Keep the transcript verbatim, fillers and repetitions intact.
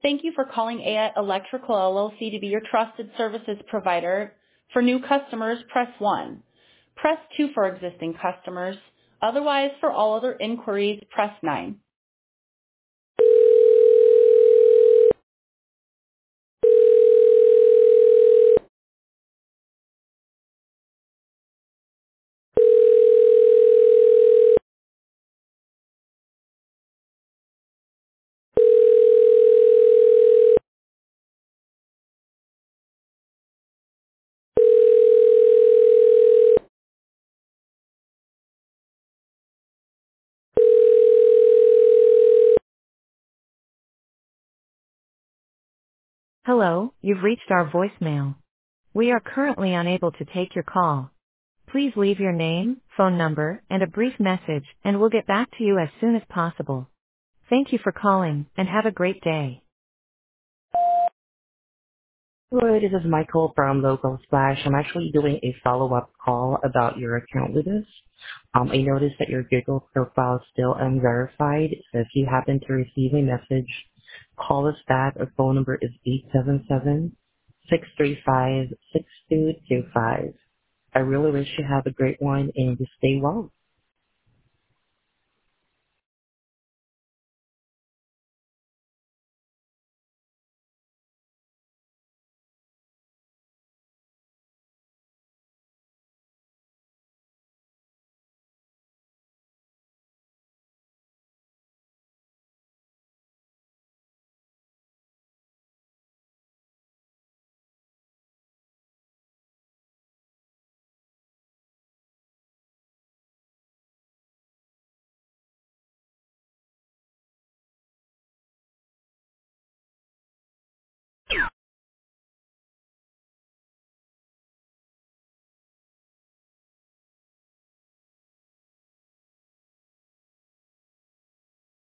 Thank you for calling A I Electrical L L C to be your trusted services provider. For new customers, press one. Press two for existing customers. Otherwise, for all other inquiries, press nine. Hello, you've reached our voicemail. We are currently unable to take your call. Please leave your name, phone number, and a brief message, and we'll get back to you as soon as possible. Thank you for calling, and have a great day. Hello, this is Michael from Local Splash. I'm actually doing a follow-up call about your account with us. Um, I noticed that your Google profile is still unverified, so if you happen to receive a message, call us back. Our phone number is eight seven seven, six three five, six two two five. I really wish you have a great one and just stay well.